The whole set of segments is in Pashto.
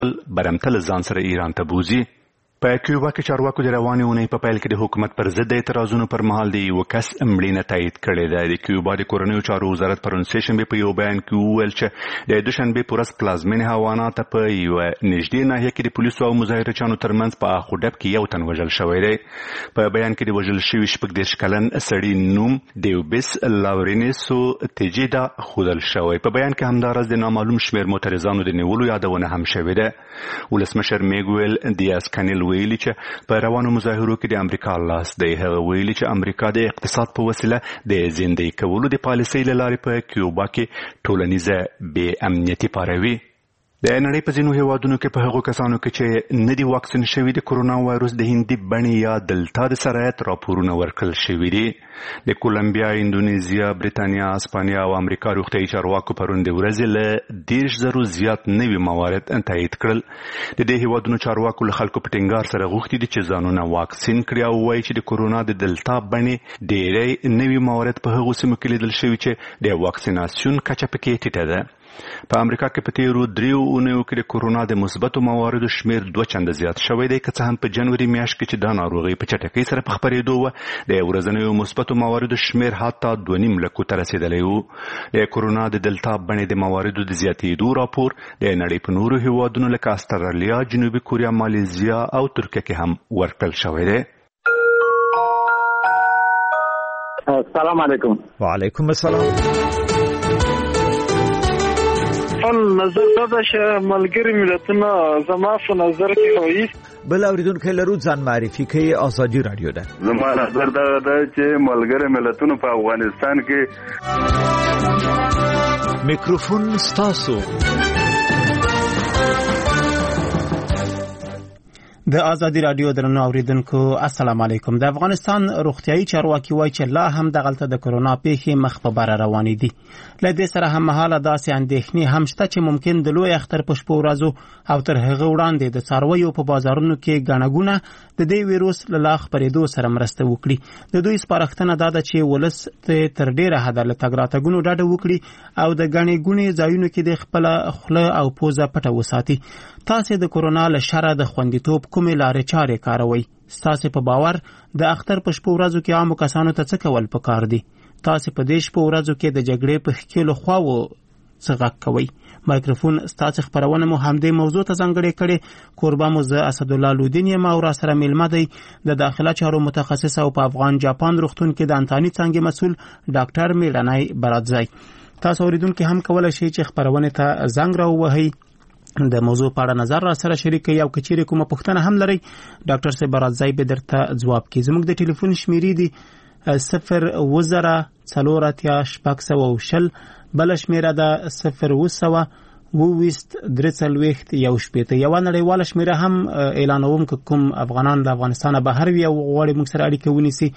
برمتل ځان سره ایران ته بوزي. په کیوبا کې چارواکو د روانې اونۍ په پیل کې د حکومت پر ضد د اعتراضونو پر مهال د یو کس مړینه تایید کړې ده. د کیوبا د کورنیو چارو وزارت پرون سه‌شنبه په یو بیان کې وویل چې د دوشنبه په ورځ پلازمینې هاوانا ته په یو نږدې ناحیه کې د پولیسو او مظاهرچیانو ترمنځ په اخوډب کې یو تن وژل شوی دی. په بیان کې د وژل شوي 14 کلن سړي نوم دیوبس لاورینسو تجیدا ښودل شوی. په بیان کې همدارس د نامعلوم شمېر معترضانو د نیولو یادونه هم شوې ده. ولسمشر میګویل دیاز کانیل ویلي چې په روانو مظاهرو کې د امریکا لاس دی. هغه ویلي چې امریکا د اقتصاد په وسیله د زندۍ کولو د پالیسۍ له لارې په کیوبا کې ټولنیزه بې امنیتي پاروي. د نړۍ په ځینو هیوادونو کې په هغو کسانو کې چې نه دي واکسین شوي د کرونا وایروس د هندي بڼې یا دلتا د سرایت راپورونه ورکړل شوي دي. د کولمبیا، اندونیزیا، بریتانیا، اسپانیا او امریکا روغتیايي چارواکو پرون د ورځې له 10,000 زیات نوي موارد تایید کړل. د دې هیوادونو چارواکو له خلکو په ټینګار سره غوښتي دي چې ځانونه واکسین کړي او وایي چې د کرونا د دلتا بڼې ډېری نوي موارد په هغو سیمو کې لیدل شوي چې د واکسیناسیون کچه پکې ټیټه ده. په امریکا کې په تیرو 3 اونیو کې د کرونا د مثبتو مواردو شمیر 2 چنده زیات شوی دی، که څه هم په جنوري میاشت کې چې دا ناروغي په چټکۍ سره په خپرېدو وه د ورځنیو مثبتو مواردو شمیر حتی 2.5 لکو ته رسېدلی و. د کرونا د دلتا بڼې د مواردو د زیاتېدو راپور د نړۍ په نورو هیوادونو لکه استرالیا، جنوبي کوریا، مالیزیا او ترکیه کې هم ورکړل شوی دی. السلام علیکم. وعلیکم السلام. نظر دا چې ملګری ملتونه زما په نظر کې وایي بل اوریدونکو لرو ځان معرفي کوي. ازادي رادیو ده. زما نظر دا چې ملګری ملتونه په افغانستان کې میکروفون ستاسو. د ازادي رادیو درنو اوریدونکو السلام علیکم. د افغانستان روغتیايي چارواکي وایي چې لا هم دغلته د کرونا پیښې مخ په بره روانې دي. له دې سره هم مهاله داسې اندېښنې هم شته چې ممکن د لوی اختر په شپو ورځو او تر هغه وړاندې د څارویو په بازارونو کې ګڼه ګوڼه د دې ویروس له لا خپرېدو سره مرسته وکړي. د دوی سپارښتنه دا ده چې ولس تر ډېره حده له تګ راتګونو ډډه وکړي او د ګڼې ګوڼې ځایونو کې د خپله خوله او پوزه پټه وساتي. تاسې د کرونا له شره د خوندیتوب کومې لارې چارې کاروئ؟ ستاسې په باور د اختر په شپو ورځو کې عامو کسانو ته څه کول پکار دي؟ تاسې په دې شپو ورځو کې د جګړې په ښکېلو خواوو څه غږ کوئ؟ مایکروفون ستاسې خپرونه مو همدې موضوع ته ځانګړې کړې. کوربه مو زه اسدالله لودین یم او را سره میلمه دی د داخله چارو متخصص او په افغان جاپان روغتون کې د انتاني څانګې مسؤل ډاکټر میلنی برادزی. تاسو اوریدونکو هم کولای شئ چې خپرونه ته زنګ راووهئ، د موضوع په اړه نظر را سره شریک کړئ او که چیرې کومه پوښتنه هم لرئ ډاکټر صاحب برادزی به درته ځواب کړي. زموږ د ټلیفون شمیرې دي 020-600-640، بل شمیره ده 020-23-1 یو نړیواله شمیره هم اعلانوم که کوم افغانان د افغانستان بهر وي او غواړي موږ سره اړیکه ونیسي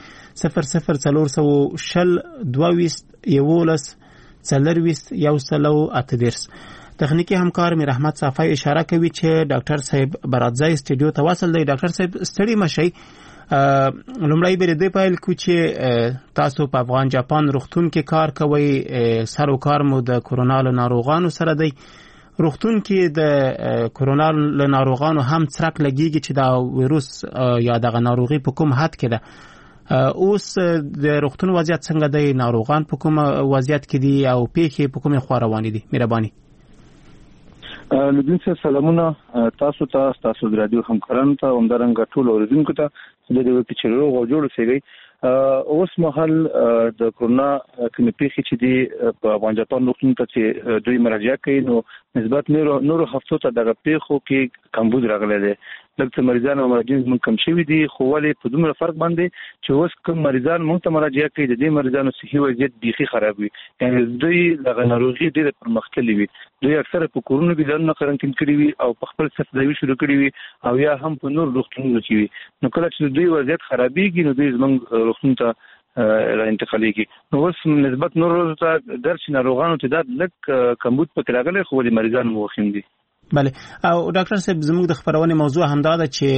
00420-11-40-138. تخنیکی همکار می رحمت صافی اشاره کوي چې ډاکټر صاحب برادزی استودیو ته وصل دی. ډاکټر صاحب ستړي مشئ. لومړی به دې پیل کو چې تاسو په افغان جاپان روغتون کې کار کوئ، سر و کار مو د کرونا له ناروغانو سره دی. روغتون کې د کرونا له ناروغانو هم څرک لګیږي چې دا ویروس یا دغه ناروغي په کوم حد کې ده. اوس د روغتون وضعیت څنګه دی؟ ناروغان په کوم وضعیت کې دي او پیښې په کومه خوا روانې دي؟ مهرباني. لودین صاحب سلامونه تاسو ته، تاسو د رادیو همکارانو ته، همدارنګه ټول اوریدونکو ته د دې وخت چې روغ او جوړ اوسئ. اوس مهال د کرونا کومې پیښې چې دي په افغان جاپان روغتون ته چې دوی مراجعه کوي نو نسبت نورو هفتو ته دغه پیښو کې کمبود راغلی دی. لکه مریضان او مراجعین موږ کم شوي دي، خو ولې په دومره فرق باندې چې اوس کوم مریضان موږ ته مراجعه کوي د دې مریضانو صحي وضعیت بیخي خراب وي، یعنې دوی دغه ناروغي ډېره پرمختللې وي. دوی اکثره په کورونو کې ځانونه قرنطین کړي وي او په خپل صفداوي شروع کړي وي او یا هم په نور روغتونونو کې وي. نو کله چې دوی وضعیت خرابېږي نو دوی زموږ روغتون ته را انتقالېږي. نو اوس نسبت نور ورځو ته درشي ناروغانو تعداد لږ کمبود پکې راغلی، خو ولې مریضان مو وخیم دي. بله. او ډاکټر صاحب زموږ د خبرونې موضوع همدا ده چې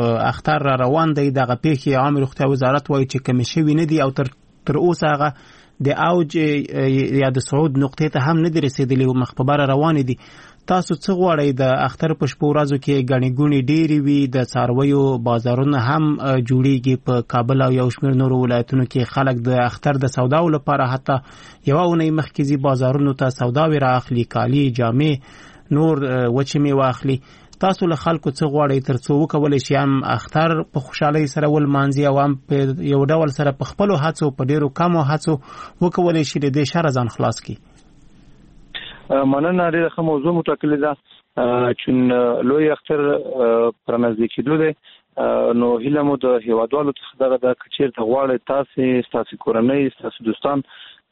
اختر را روان دی. دغه پیښې عامه روغتیا وزارت وایي چې کمې شوي نه دي او تر اوسه هغه د اوج یا د صعود نقطې ته هم نه دي رسیدلي او مخ په بره روان دي. تاسو څه غواړئ د اختر په شپو ورځو کې غني ګونی ډېری وي د څارویو بازارونه هم جوړیږي په کابل او یو شمېر نورو ولایتونو کې خلک د اختر د سوداو لپاره حتی یو اونۍ مخکې ځي بازارونو ته سوداوي رااخلي کالي جامې نور وچې میوه اخلي. تاسو له خلکو څه غواړئ ترڅو وکولی شي هم اختر په خوشحالۍ سره ولمانځي او هم په یو ډول سره په خپلو هڅو په ډېرو کمو هڅو وکولی شي د دې شره ځان خلاص کړي؟ مننه ډېره ښه موضوع مټاکلې ده چې لوی اختر پر نزدې کېدو دی نو هیله مو د هیوادوالو څخه دغه ده که چېرته غواړئ ستاسو کورنۍ ستاسو دوستان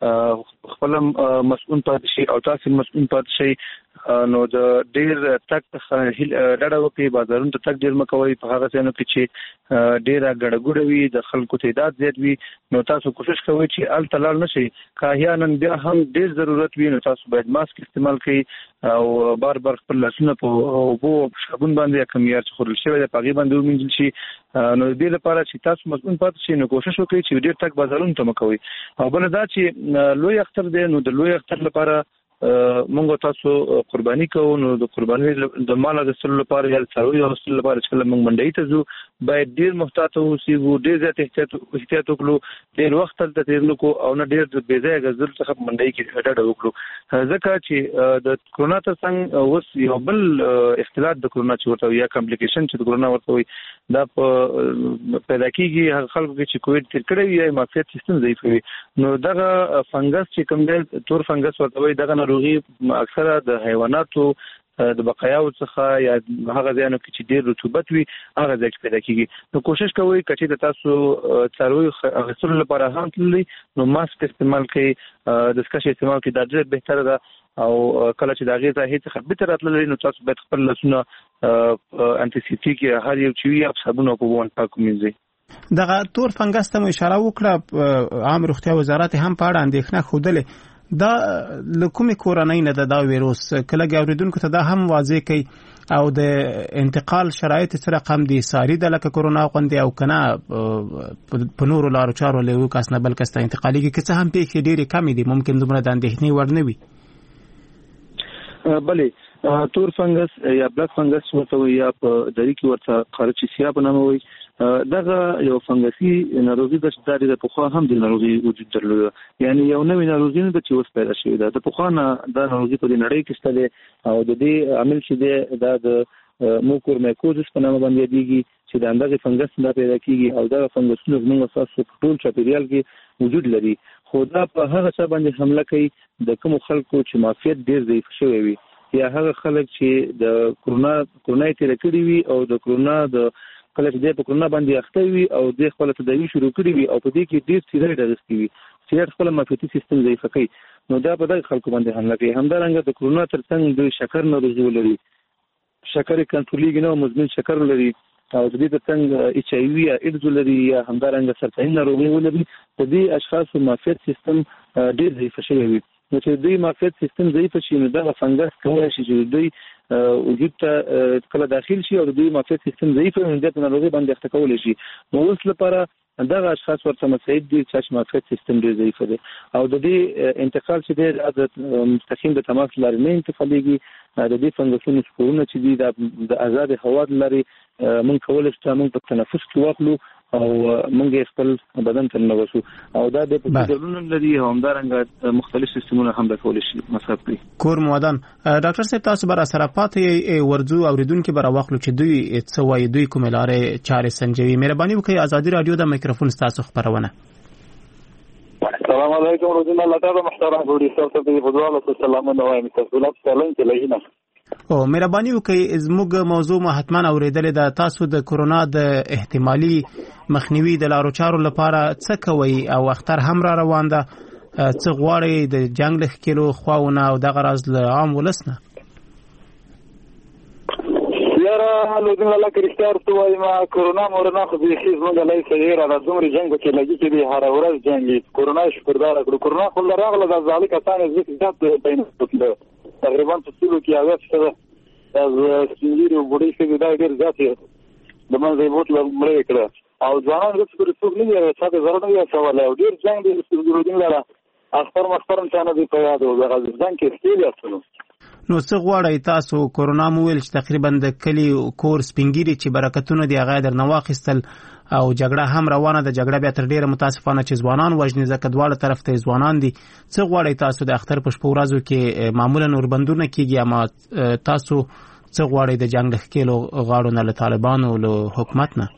خپل مسؤل پاتې شي او تاسو مسؤل پاتې شي نو د ډېر تک ډډه وکړئ بازارونو ته تک ډېر مه کوئ په هغه ځایونو کې چې ډېره ګډه ګوډه وي د خلکو تعداد زیات وي نو تاسو کوشش کوئ چې هلته لاړ نه شئ که احیانا بیا هم ډېر ضرورت وي نو تاسو باید ماسک استعمال کړئ او بار بار خپل لاسونه په اوبو او صابون باندې یا کوم معیار چې خوړل شوی دی په هغې باندې ومینځل شي نو د دې لپاره چې تاسو مسؤل پاتې شئ نو کوشش وکړئ چې ډېر تک بازارونو ته مه کوئ. او بله دا چې لوی اختر دی نو د لوی اختر لپاره مونږ تاسو قرباني کوو نو د قرباني د مال اخیستلو لپاره یا د څارویو اخیستلو لپاره چې کله مونږ منډۍ ته ځو باید ډېر محتاط اوسېږو ډېر زیات احتیاط وکړو ډېر وخت هلته تېر نه کړو او نه ډېر د بې ځایه ګرځېدلو څخه په منډۍ کې ډډه وکړو ځکه چې د کرونا تر څنګ اوس یو بل اختلاط د کرونا چې ورته یا کمپلیکیشن چې د کرونا ورته وي دا پیدا کېږي هغه خلکو کې چې کووډ تېر کړی وي یا معافیت سیستم ضعیف وي نو دغه فنګس چې کوم دی تور فنګس ورته وایي دغه ناروغي اکثره د حیواناتو د بقایاو څخه یا هغه ځایونو کې چې ډېر رطوبت وي هغه ځای کې پیدا کېږي نو کوشش کوئ که چې د تاسو څارویو اخیستلو لپاره هم تللی نو ماسک استعمال کړئ دستکش استعمال کړئ دا ډېر بهتره ده او کله چې د هغې ځای څخه بېرته راتللی نو تاسو باید خپل لاسونه انټيسېپټیک یا هر یو چې وي یا په صابون او په اوبو باندې پاک ومینځئ. دغه تور فنګس ته مو اشاره وکړه عام روغتیا وزارت هم په اړه اندېښنه ښودلې دا له کومې کورنۍ نه ده دا ویروس کله اوریدونکو ته دا هم واضح کوي او د انتقال شرایط سره کم دي ساري ده لکه کرونا غوندې او کنه په نورو لارو چارو له یو کس نه بل کس ته انتقالېږي که څه هم پیښې ډېرې کمې دي ممکن دومره د اندېښنې وړ نه وي. بلې تور فنګس یا بلک فنګس ورته وایي یا په دري کې ورته قارچیسیا په نامه وایي دغه یو فنګسي ناروغي ده چې دا د پخوا هم د ناروغي وجود درلوده یعنی یو نوې ناروغي نه ده چې اوس پیدا شوې ده د پخوا نه دا ناروغي په دې نړۍ کې شته دی او د دې عامل چې دی دا د موکورمیکوزس په نامه باندې یادېږي چې د همدغې فنګس نه پیدا کېږي او دغه فنګسونه زموږ ستاسو په ټول چاپېریال کې وجود لري خو دا په هغه څه باندې حمله کوي د کومو خلکو چې معافیت ډېر ضعیف شوی وي یا هغه خلک چې د کرونا یې تېره کړې وي او د کرونا د کله چې دی په کرونا باندې اخته وي او دی خپله تداوي شروع کړې وي او په دې کې ډېر سیریډ اخیستي وي سیریډ خپله معافیتي سیستم ضعیفه کوي نو دا په دغه خلکو باندې حمله کوي. همدارنګه د کرونا تر څنګ دوی شکر ناروغي ولري شکر یې کنټرولېږي نه او مزمن شکر ولري او د دې تر څنګ ایچ آی وي یا ایډز ولري یا همدارنګه سرطاني ناروغي ولري د دې اشخاصو معافیت سیستم ډېر ضعیفه شوی وي نو چې دوی معافیت سیستم ضعیفه شي نو دغه فنګس کولی شي چې دوی وجود ته کله داخل شي او د دوی معافیت سیستم ضعیف وي نو د ناروغۍ باندې اخته کولی شي نو اوس لپاره دغه اشخاص ورته مساعد دي چې معافیت سیستم ډېر ضعیف دی او د دې انتقال چې دی د مستقیم د تماس لارې نه انتقالېږي د دې فنګسونو سپورونه چې دي د آزاد هوا لارې موږ کولی شو موږ په تنفس کې واخلو او موږ خپل بدن ته ننوځو او دا د ډولونه لري او همدارنګه مختلف سیستمونه هم د کولی شي مصرف کړي. کور مودان ډاکټر صاحب تاسو به راسره پاتې ورځو اوریدونکو به راواخلو چې دوی څه وایي دوی کومې لارې چارې سنجوي. مهرباني وکړئ ازادي رادیو د میکروفون ستاسو خبرونه. السلام علیکم ورحمۃ اللہ تعالی محترم پروډوسر ته د فضل سلامونه وایم تاسو لا سلام علیکم. او مهرباني وکړئ زموږ موضوع ما حتما اوریدلې ده تاسو د کرونا د احتمالي مخنیوي د لارو چارو لپاره څه کوئ او اختر هم را روان ده څه غواړئ د جنګ له ښکېلو خواونه او دغه راز له عام ولس نه؟ یاره لودین الله کرشتار تو وایم کرونا مورنا خو بیخي زموږ لای سیره د دومره جنګ کې لګي چې دی هر ورځ جنګي کرونا شکردار کړو کرونا خو راغله د ځالې کسان زیات بین وکړه تقریبا په ټولو کې هغه څه د سپینګیري او بوډۍ ښځې دا ډېر زیات د منځه یې بوټ مړې کړه او ځوانان هېڅ پرې څوک نه دي چا ته ضرر نه دی اچولی او ډېر جنګ دی سپینګیرو دین لره اختر چانه دی په یاد او غزدان کې استیل یاستنو. نو څه غواړئ تاسو؟ کورونا مو ویل چې تقریبا د کلی کور سپینګیری چې برکتونه دی هغه در نه واخیستل او جګړه هم روانه ده. جګړه بیا تر ډیره متاسفانه چې ځوانان وژني، ځکه دواړه طرف ته ځوانان دي. څه غواړئ تاسو د اختر په شپو ورځو کې معمولا اوربندونه کیږي، اما تاسو څه غواړئ د جنگ د ښکېلو غاړو نه، له طالبانو له حکومت نه؟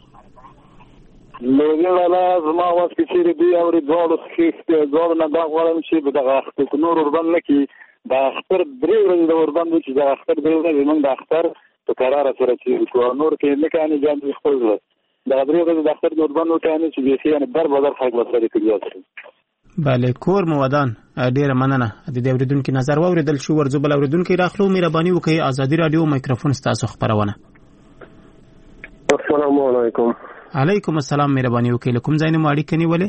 لوګیلا زما واسه چې دی او دوړو څخه نه دا غواړم چې دغه اختر نور اوربند لکه د اختر درې ورځې د اوربند چې د اختر درې ورځې موږ د اختر په قرار سره چې نور کې نه کاني جام خپل د درې ورځې د اختر د اوربند وټانه چې به یې در بدر خلک وسره کړی. بله کور مو ودان. ډیره مننه. د دې اوریدونکو نظر واوریدل شو. ورځو بل اوریدونکو راخلو. مهرباني وکړئ ازادي رادیو مایکروفون ستاسو خبرونه. السلام علیکم. علیکم السلام. مهرباني وکړئ کوم ځای نه اړیکه نیولې؟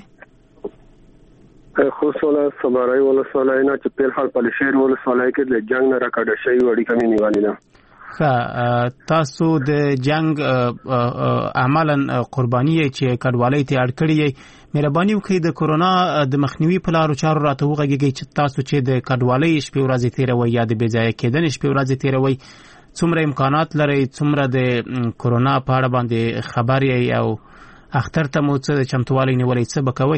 خصوصا صبرای ولسوالۍ نه چې په حال په شهر ولسوالۍ کې د جنگ نه راکړه شوی وړي کمی نیولې ده. تاسو د جنگ عملاً قرباني چې کډوالۍ ته اړ کړی. مهرباني وکړئ د کورونا د مخنیوي په لارو چارو راته وغږیږئ چې تاسو چې د کډوالۍ شپې ورځې تیروئ یا د بې ځایه کېدنې شپې ورځې تیروئ، څومره امکانات لرئ، څومره د کورونا په اړه باندې خبر یې او اختر ته مو څه چمتووالی نیولی، څه به کوئ؟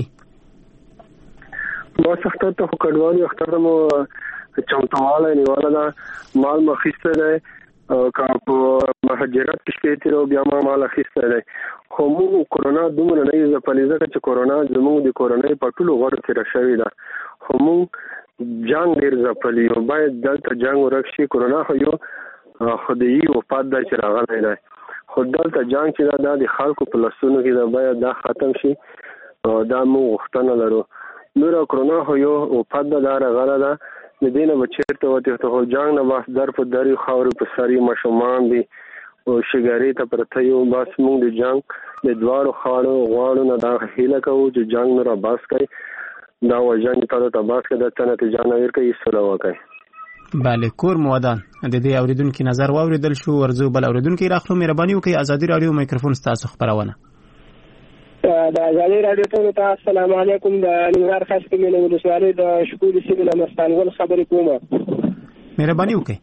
ما اختر ته خو کډوالي اختر ته مو چمتووالی نیوله ده. مال مو اخیستی دی که په مهاجرت کې شپې تېرو بیا ما مال اخیستی دی. خو موږ کورونا دومره نه یې ځپلې ځکه چې کورونا زموږ د کورنۍ په ټولو غړو تېره شوې ده. خو موږ جنګ ډېر ځپلي یو. باید دلته جنګ ورک شي. کورونا خو یو خدایي وفات دی چې راغلی دی، خو دلته جنګ چې دا د خلکو په لاسونو کې ده، باید دا ختم شي. دا موږ غوښتنه لرو. نور کورونا خو یو وفات ده، دا راغله ده، د دې نه به چېرته وتښتو. خو جنګ نه بس در په در یو خاورې په سر یې ماشومان دي او شګارې ته پرته یو. بس موږ د جنګ د دواړو غواړو نه دا هیله کوو چې جنګ نه راباس کړي، دا وجنګ ته تباس کړي، د څه نتیجه نه ورکړي، سوله وکړي. بله کور مو ودان. د دې اوریدونکو نظر واوریدل شو. ورځو بل اوریدونکو راخلو. مهرباني وکړئ ازادي رادیو مایکروفون ستاسو خبرونه. د ازادي رادیو ته السلام علیکم. د ننګرهار خاص کمیله ولسوالۍ د شکوري سیمې له مستانګل خبرې کوم. مهرباني وکړئ.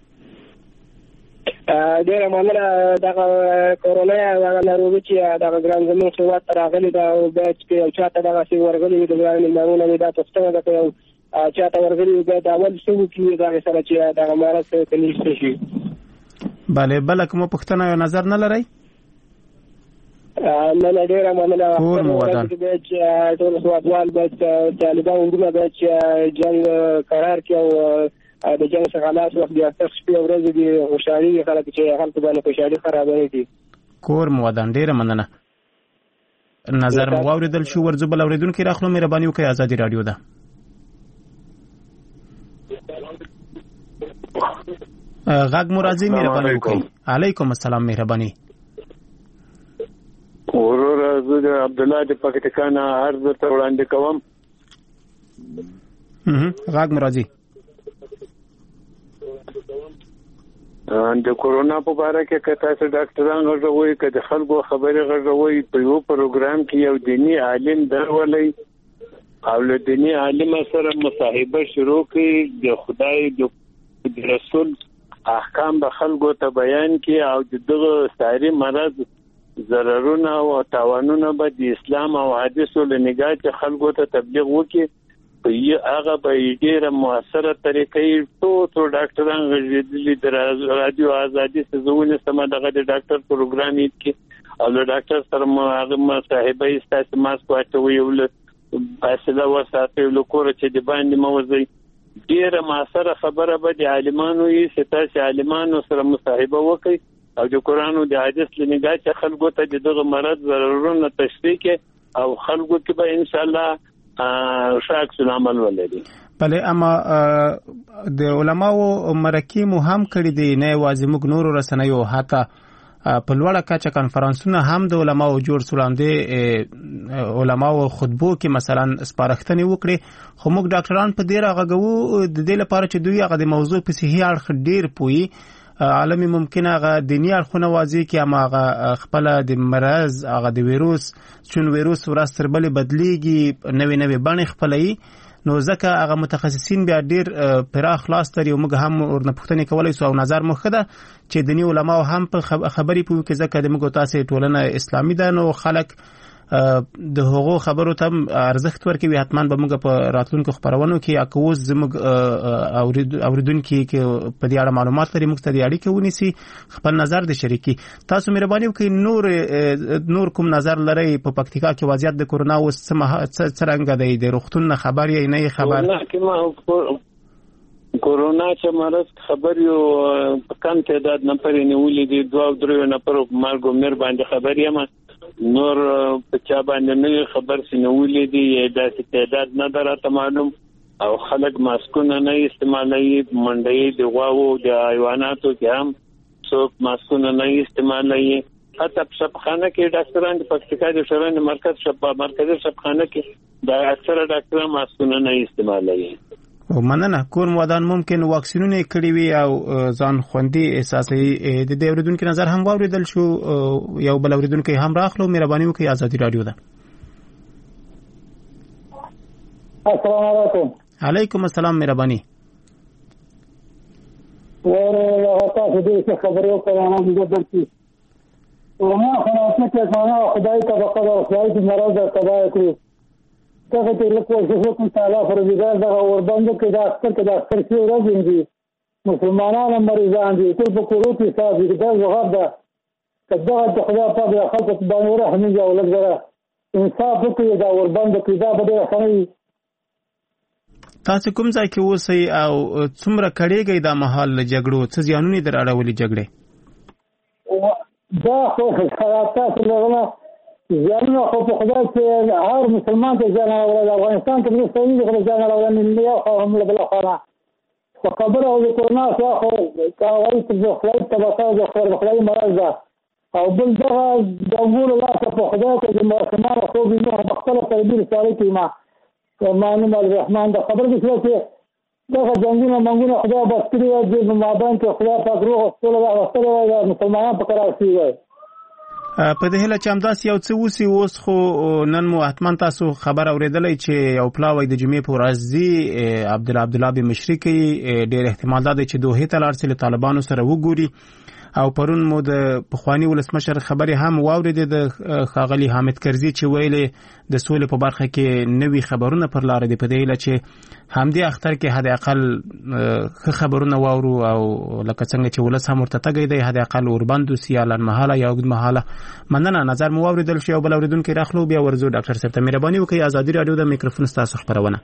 ډیره مننه. دغه کورونا دغه ناروغي چې دغه ګران زموږ هېواد ته راغلې ده او بیا چې یو چا ته دغسې ورغلي وي د ګران مېلمانونه وي، دا پوښتنه ده که یو چا ته ورغلي وي بیا د اول څه وکړي دغې سره چې دغه مرض ته نږدې شي. بله بله کومه پوښتنه یا نظر نه لرئ؟ نه ډیره مننه. کور مو ودان. ټول هېوادوال باید طالبان وروڼه باید چې جنګ قرار کړي او د جنګ څخه خلاص وخت د اختر شپې ورځې دي خوشحالي وي خلک چې خلکو باندې خوشحالي خرابوي دي. کور مو ودان. ډیره مننه. نظر مو واوریدل شو. ورځو بل اوریدونکي راخلو. مهرباني وکړئ ازادي رادیو ده. غږ مو راځي. مهرباني وکړئ. علیکم السلام. مهرباني. ورور زه د عبدالله د پاکستان عرض ته وړاندې کوم. غږ مو راځي. د کورونا په اړه کې که تاسو ډاکټران غږوي، که د خلکو خبرې غږوي، په یو پروګرام کې یو دینی عالم درولئ او له دینی عالم سره مصاحبه شروع کړئ، د خدای د رسول احکام به خلکو ته بیان کړي او دغه ساري مرض ضررونه او تاوانونه به د اسلام او حدیثو له نگاه چې خلکو ته تبلیغ وکړي. په هغه به ډېره مؤثره طریقې ټول ډاکټران غږېدلي د رادیو ازادي سزونه سم دغه د ډاکټر پروګرام یې کې او له ډاکټر سره هغه مصاحبه یې ستاسو ماسک واچوي او فاصله وساتي له کور چې د باندې موزي. ډېره مؤثره خبره به د عالمانو یې ستاسو عالمانو سره مصاحبه وکړي او د قرآن او د حدیث له نگاه چې خلکو ته دغه مرض ضررونه تشریح کړي او خلکو کې به ان شاء الله شاک عمل ولري. بله اما د علماو مرکې مو هم کړي دي، نه یوازې موږ نورو رسنیو، حتی په لوړه کچه کنفرانسونه هم د علماو جوړ سولاندې علماو خطبو کې مثلا سپارښتنې وکړي. خو موږ ډاکټران په دې راغږو د دې لپاره چې دوی هغه د موضوع په صحیح اړخ ډېر پوهي. عالمي ممکن هغه دینی اړخونه واضح کړي، اما هغه خپل د مرض هغه د ویروس چون ویروس ورځ تر بلې بدلیږي، نوې نوې بڼې خپلوي. نو ځکه هغه متخصصین بیا ډیر پراخ لاس لري او موږ هم ورنه پوښتنه کولای سو او نظر مو خده چې دني علما هم په خبرې پوي کې ځکه د موږ تاسو ټولنه اسلامي ده نو خلک د هغو خبرو ته ارزښت ورکوي حتمان به موږ په راتلونکو خبرونو کې اکوز زموږ اوریدونکو کې په دې اړه معلومات لري موږ ته د اړیکې ونیسي خپل نظر د شریکي تاسو مهرباني وکړئ نور کوم نظر لري په پکتیکا کې وضعیت د کورونا اوس څنګه دی د روغتون خبر یې نه خبر کورونا چې مرض خبر یو کم تعداد نفر نیولې دي 2-3 نفر مرګ مر باندې خبر یم نور په چا باندې نه خبر سينولې دي داسې تعداد نه درته معلوم او خلک ماسکونه نه استعمالوي منډي د غواو د حیواناتو کې هم څوک ماسکونه نه استعمالوي حتی په شپخانه کې ډاکټران د پکتیکا د شورن مرکزي شپخانه کې د اکثره ډاکټران ماسکونه نه استعمالوي او مننه کور مودان ممکن واکسینونه کړی وي او ځان خوندي احساسي د دې اوریدونکو نظر هم واوریدل شو یو بل اوریدونکو هم راخلو مهرباني وکړئ آزادي رادیو ده السلام علیکم علیکم السلام مهرباني ورته تاسو دې خبرو کوم د درتي وما خلاصه ته خدای ته بقدر خدای دې مراد تبا کړی ته ته له کوم څه کوم تعالی فرزګار دا وربند کې دا اکثر کې راځي دي مسلمانانو مریضان دي ټول په کورو کې صاحب دي دا وغاب ده کله د خدای په بیا خلق باندې رحم یې ولګ ده انصاف کوي دا وربند کې دا به خني تاسو کوم ځای کې اوسئ او څومره کړيږي دا محل جګړو څه ځانونی در اړولې جګړې دا خو خلاصات لغونه ځانونه خو په خدای چې هر مسلمان ته ځان اورل افغانستان کې څه نه خو ځان اورل نه یو خو هم له بل خوا په خبره او کورونا خو کاوي چې خپل طبقه د خپل مرز ده او بل دا د امور الله په خدای ته د مسلمان خو به نه خپل تربیه سره کیما مانو الرحمن دا خبر دي چې دا څنګه منګونه خدای بس کړی دی په مابین کې خدای پاک روح ټول واستره مسلمانان په قرار شي په دې هله چې همداس یو څه وسی اوس خو نن مو حتمان تاسو خبر اوریدلای چې یو پلاوی د جمعې په ورځ دی عبدالله به مشرقي ډېر احتمال ده چې دوه ته لاړ سي طالبانو سره وګوري او پرون مو د پخوانی ولسمشر خبري هم واوریدې د خاغلی حامد کرزي چې ویلې د سولې په برخه کې نوي خبرونه پر لار دي په دې هله چې همدې اختر کې حد اقل خبرونه واورو او لکه څنګه چې ولس هم ورته تګي دی حد اقل اوربندو سیالن محاله یا وګد محاله مننه نظر مو واوریدل شي او بل اوریدونکو راخلو بیا ورزو ډاکټر صاحب ته مهرباني وکړئ آزادي رادیو د میکروفون تاسو خبرونه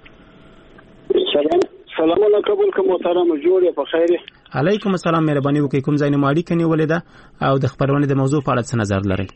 سلام علیکم کوم محترم جوړ په خیر علیکم السلام مهرباني وکړئ کوم ځای نه ماړی کني ولیدا او د خبرونه د موضوع په اړه څه نظر لرئ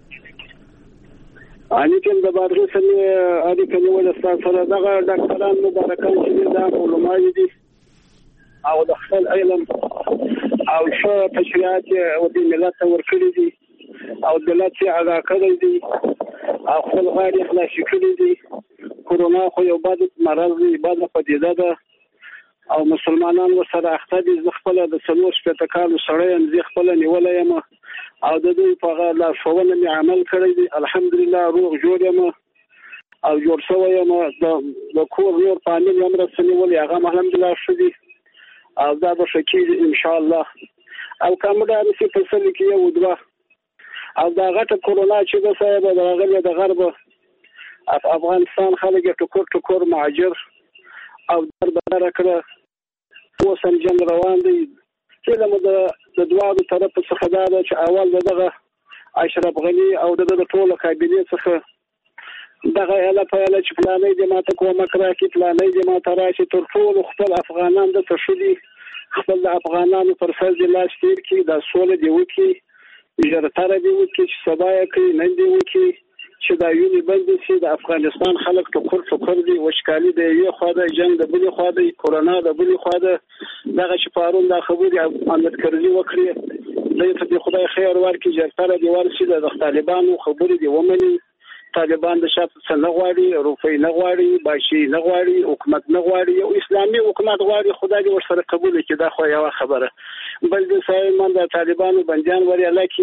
اني کوم د بادرو سره اړي کني ولستا سره دغه ډاکټران مبارکان چې دا علماء دي او د خپل علم او شو تشریعات او د ملت ورکړي دي او د ملت علاقه دي او خپل غاړي خلاص کړي دي کورونا خو یو بد مرض دی بد پدیده ده او مسلمانان ورسره اخته دي خپل د سلوش په تکالو سره یې خپل نیولای یم او د دوی په لارښوونه می عمل کړی دی الحمدلله روغ جوړ یم او جوړ شوی یم د کور نور فامیل هم رسنیول هغه الحمدلله شدي او دا به شکیل ان شاء الله او کوم دا نسی په سل کې یو دوه او دا غټه کورونا چې د صاحب د غلې د غرب افغانستان خلک ټکور مهاجر او دربار کړه اوسم جنگ روان دی چې د دوه طرف څخه دا چې اول دغه اشرف غنی او د ټولو کابینې څخه دغه اله په اله چې پلانې د ماته کومه کړه کې پلانې د ماته راشي تر ټولو خپل افغانان د تشدي خپل د افغانانو پر فرض لاس تیر کې د سولې دی وکي ژرتاره دی وکي چې سبا کې نن دی وکي چې دا یونی بند شي د افغانستان خلک ټکر دي وشکالي د یو خو د جنگ د بلی خو د کورونا د بلی خو د دغه چې پارون د خبري محمد کرزي وکړي د خدای خیر ورکړي جرتره دی ورسي د طالبانو خبري دی ومني طالبان د شاته څنګه غواړي روپی نه غواړي باشي نه غواړي حکومت نه غواړي او اسلامي حکومت غواړي خدای دې ورسره قبول کړي دا خو یو خبره بل د سایمن د طالبانو بنديان وري لکه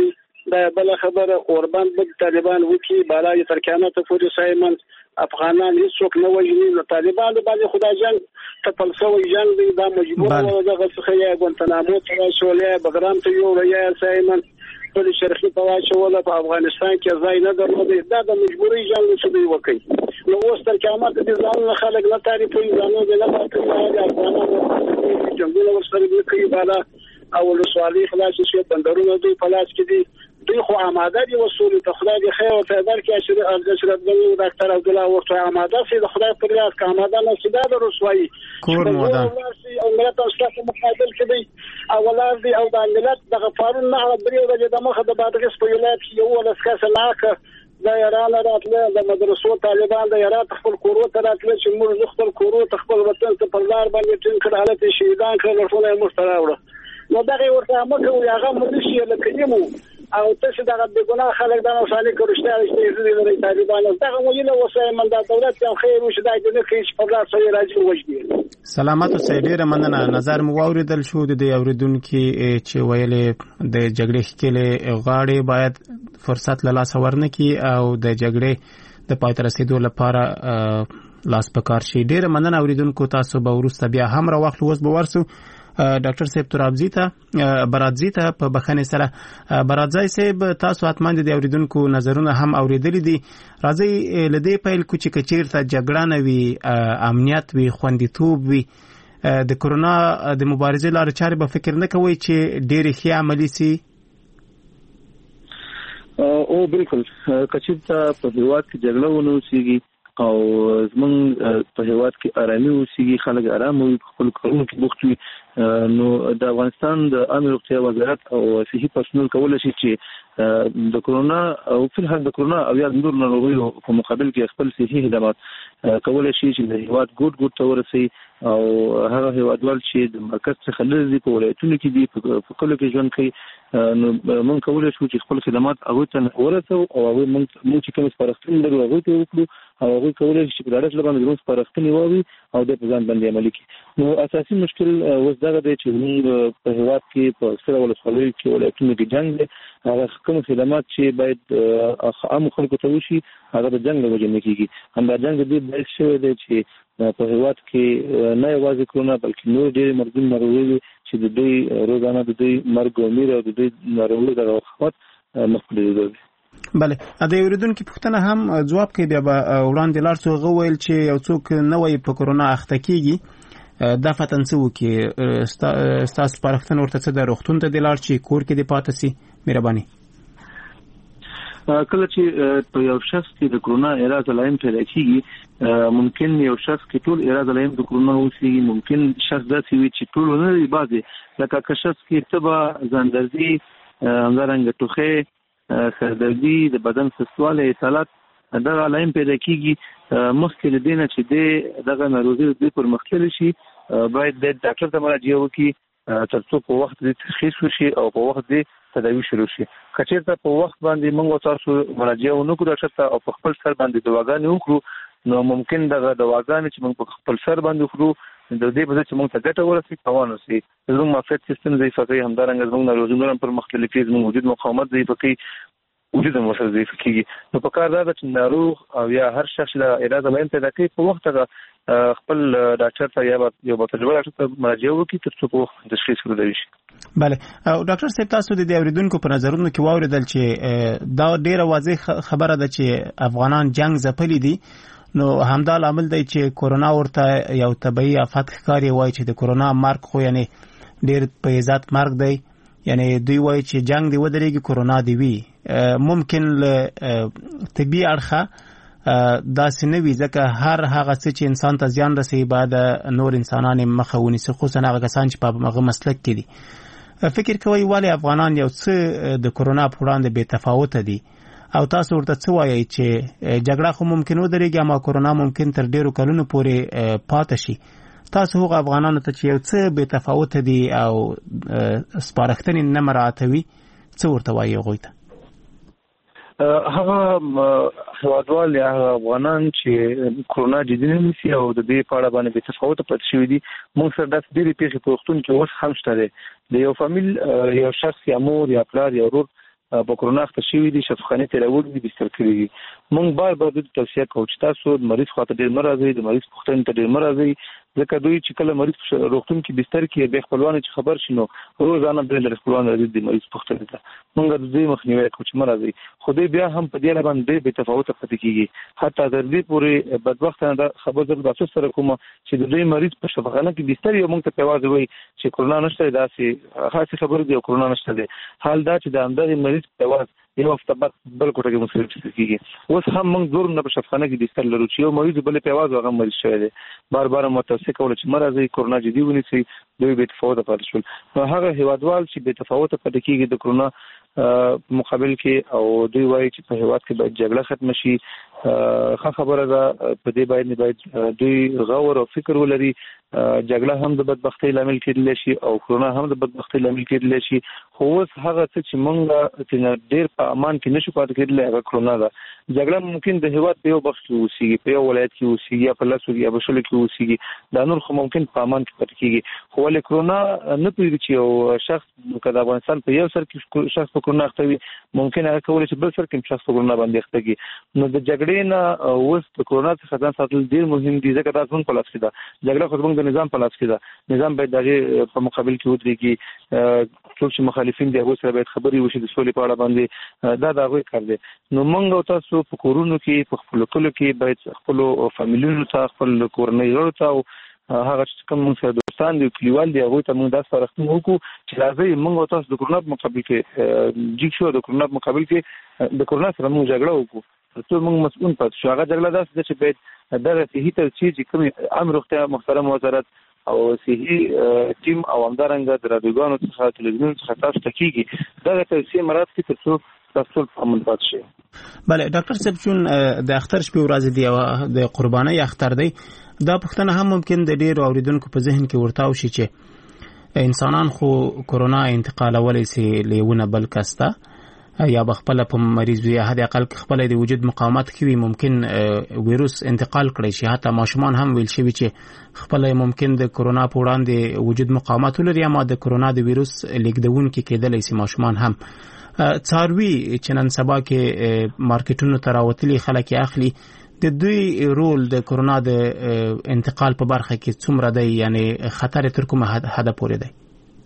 دا بل خبره قربان به طالبان وکي بالای تر قیامت پورې سایمن افغانان هیڅوک نه وایي نو طالبان باندې خدای جنگ ته فلسفه جنگ دی دا مجبور و دغه څخه یې ګونتنامو ته شولې بګرام ته یو یا سایمن په شرخي تواچوله په افغانستان کې ځای نه درلود دا د مجبوري جنگ څه دی وکي نو اوس تر قیامت دې ځان خلک نه تعریفوي ځانو دې نه پاتې افغانان جنگونه ورسره کوي بالا او ولسوالي خلاص شي بندرونه دوی پلاس کې دي دوی خو آماده دي وصول ته خدای دې خیر او پیدار کې اشرف غنی ډاکټر عبد الله ورته آماده سي د خدای پر لاس کې آماده نه سي دا رسوایی کور مودا او ملت او ستاسو مقابل کې دي او ولر دي او د ملت د غفارون نه عبري او د مخه د بادغیس په ولایت کې یو ولسکاسه لاکه دا یارانه راتله د مدرسو طالبان د یارات خپل کورو ته راتله چې موږ خپل کورو ته خپل وطن ته پر لار باندې ټینګ کړ حالت شهیدان کړل ټول یې مستراوړه نو دا ورته مکه یو هغه ملشي لکه نیمو او تاسو دغه د ګناه خلک د نوښاني کړشته چې د طالبان دغه مویله وسای من د دولت یو خیر وش دای د هیڅ په لار سره راځي وځي سلامات اوسئ ډیره مننه نظر مو اوریدل شو د اوریدونکو چې ویلې د جګړې ښکلې غاړې باید فرصت له لاس ورنکي او د جګړې د پای ته رسیدو لپاره لاس پکار شي ډیره مننه اوریدونکو تاسو به ورسته بیا هم را وخت وس به ورسو ډاکټر صاحب ترابزی ته برادزی ته په بخنه سره برادزی صاحب تاسو اتمن دي اوریدونکو نظرونه هم اوریدل دي راځي لدی پیل کوچ کچیر ته جګړه نه وي امنیت وي خوندیتوب وي د کرونا د مبارزې لپاره چارې به فکر نه کوي چې ډېر ښه عملی سي او بالکل کچیر ته په هیواد کې جګړه ونه وسیږي او زمونږ په هیواد کې آرامي اوسېږي خلک آرام وي خپل کارونو کې بوخت وي نو د افغانستان د عامه روغتیا وزارت او صحي پرسونل کولای شي چې د کرونا او په حال د کرونا او یا نور ناروغیو په مقابل کې خپل صحي خدمات کولای شي چې د هیواد ګډ ته ورسي او هغه هیوادوال چې د مرکز څخه لږ په ولایتونو کې دي په کلو کې ژوند کوي نو موږ کولای شو چې خپل خدمات هغه ته ورسو او هغه موږ چې کوم سپارښتنې لرو هغه ته وکړو او هغه کولای شي چې د لپاره د سپارښتنې ووي او د ځان باندې عملي کړي نو اساسي مشکل وزداغه دی چې موږ په هیواد کې په سره ولسوالۍ کې ولایتونو کې جنگ دی هغه کوم خدمات چې باید عام خلکو ته وشي هغه د جنگ له وجې نه کیږي هم دا جنگ دی باید شوی دی چې په هیواد کې نه یوازې کرونا بلکې نور ډېر مرګون ناروغي چې د دوی روزانه د دوی مرګ او میر او د دوی ناروغي د وخت مخکې دي بله د اوریدونکو پوښتنه هم جواب کوي بیا وړاندې لار څو غویل چې یو څوک نوې په کرونا اخته کیږي دا فتن څه وکي ستاسو پرختن ورته څه د روغتون ته د لار چې کور کې د پاتې سي مهرباني کله چې په یو شخص کې د کرونا اراده لایم پیدا کیږي ممکن یو شخص کې ټول اراده لایم د کرونا اوسي ممکن شخص داسې وي چې ټول نه دی بعضي لکه که شخص کې تبه ځاندرزي همدارنګه ټوخه سردردي د بدن سستواله اصالت دغه لایم پیدا کیږي مخکې لدینه چې دغه ناروغي د پرمختللی شي باید د ډاکټر ته مراجعه وکړي ترڅو په وخت د تشخیص وشي او په وخت د تداوی شروع شي کچېرته په وخت باندې موږ تاسو مراجعه ونکړو ډاکټر ته او په خپل سر باندې دواګانې وکړو نو ممکن دغه دواګانې چې موږ په خپل سر باندې وکړو د دې په ځای چې موږ ته ګټه ورسي توان وسي زموږ معافیت سیستم ضعیف کوي همدارنګه زموږ ناروغیو پر مختلفي زموږ وجود مقاومت ضعیف کوي وجود هم ورسره ضعیف کیږي نو په کار دا چې ناروغ او یا هر شخص د اراده لاین پیدا کوي په وخت خپل ډاکټر ته یا یو تجربه ډاکټر ته مراجعه وکړي ترڅو په وخت تشخیص کړی شي بله او ډاکټر صاحب تاسو د اوریدونکو په نظرونو کې واوریدل چې دا ډیره واضح خبره ده چې افغانان جنگ ځپلي دي نو همدا عامل دی چې کرونا ورته یو طبيعي آفت ښکاري وای چې د کرونا مرګ خو یعنی ډیر په عزت مرګ دی یعنی دوی وای چې جنگ دی ودرېږي کرونا دی وی ممکن طبي اړخه دا سنوي ځکه هر هغه څه چې انسان ته زیان رسي بعد نور انسانان مخه ونیسي خصوصا هغه کسان چې په هغه مسلک کې دي فکر کوي ولی افغانان یو څه د کرونا په وړاندې بې تفاوت دي او تاسو ورته څه وایي چې جګړه خو ممکن ودرېږي اما کرونا ممکن تر ډیرو کلونو پورې پاتې شي تاسو هغه افغانانو ته چې یو څه بې تفاوت دي او سپارښتنې نه مراعاتوي څه ورته وایي هغوی ته هغه هیوادوال یا افغانان چې کرونا جدي نه نیسي او د دې په اړه باندې بې تفاوته پاتې شوي دي موږ سره داسې ډېرې پېښې په روغتون کې اوس هم شته دی د یو فامیل یو شخص یا مور یا پلار یا ورور په کرونا اخته شوي دي شفاخانه ته راوړي دي بستر کړی دي. موږ بار د توصیه کوو چې تاسو د مریض خواته ډیر مرزي د مریض پوښتنه ته ډیر مرزي ځکه دوی چې کله مریض روغتون کې بستر کې به خپلوان چې خبر شینو روزانه د خپلوان د مریض پوښتنه ته موږ د دې مخنیوي کوو چې مرزي خو دې بیا هم په دې باندې به تفاوت پاتې کیږي حتی تر دې پورې بدبختانه د خبر د تاسو سره کوم چې د دې مریض په شفاخانه کې بستر یو موږ ته پیوازه وي چې کرونا نشته داسې خاصه خبر دی کرونا نشته دی حال دا چې د همدغه مریض پیواز یو هفته بعد بل کوټه کې مصیبت کیږي اوس هم موږ زور نه په شفاخانه کې بستر لرو چې یو مریض بل پیواز هغه مریض شوی دی بار بار متوسه کول چې مرزي کرونا جدي ونیسي دوی به تفاوت پاتې شول نو هغه هیوادوال چې به تفاوت پاتې کیږي د کرونا مقابل کې او دوی وایي چې په هیواد کې باید جګړه ختم شي خبره ده په دې باید دوی غور او فکر ولري جګړه هم د بدبختی لامل کېدلی شي او کرونا هم د بدبختی لامل کېدلی شي خو اوس هغه څه چې موږ چې ډېر په امان کې نشو پاتې کېدلی هغه کرونا ده جګړه ممکن د هیواد په یو بخش کې اوسېږي په یو ولایت کې اوسېږي یا په لسو یا په شلو کې اوسېږي دا نور خو ممکن په امان کې پاتې کېږي خو ولې کرونا نه پوهېږي چې یو شخص که د افغانستان په یو سر کې شخص په کرونا اخته وي ممکن هغه کولی چې بل سر کې شخص په کرونا باندې اخته کېږي نو د جګړې نه اوس د کرونا څخه ځان ساتل ډېر مهم دي ځکه دا زموږ په لاس کې ده جګړه خو زموږ د نظام په لاس کې ده نظام باید د هغې په مقابل کې ودرېږي څوک چې مخالفین دي هغوی سره باید خبرې وشي د سولې په اړه باندې دا د هغوی کار دی نو موږ او تاسو په کورونو کې په خپلو کلو کې باید خپلو فامیلونو ته خپل کورنۍ غړو ته او هغه چې کوم موږ سره دوستان دي کلیوال دي هغوی ته موږ دا سپارښتنه وکړو چې راځئ موږ او تاسو د کرونا په مقابل کې جګ شو د کرونا په مقابل کې د کرونا سره موږ جګړه وکړو ترڅو موږ مسؤل پاتې شو هغه جګړه داسې ده چې باید دغه صحي توصیې چې کومې عام روغتیا محترم وزارت او صحي ټیم او همدارنګه د رادیوګانو څخه تلویزیون څخه تاسو ته کېږي دغه توصیې مراعات کړئ ترڅو تاسو په امن پاتې شئ. بله ډاکټر صاحب چون د اختر شپې ورځې دی او د قربانۍ اختر دی دا پوښتنه هم ممکن د ډېرو اوریدونکو په ذهن کې ورتاو شي چې انسانان خو کرونا انتقالولی سي لیونه بل کس ته یا بخپله په مریض وي حد اقل خپله د وجود مقاومت کوي ممکن ویروس انتقال کړی شي حتی ماشومان هم ویل شوي چې خپله ممکن د کرونا په وړاندې وجود مقاومت ولري اما د کرونا د ویروس لیږدونکي کېدلی سي ماشومان هم څاروي چې نن سبا کې مارکیټونو ته راوتلي خلک یې اخلي د دوی رول د کرونا د انتقال په برخه کې څومره دی یعنی خطر تر کومه حده پورې دی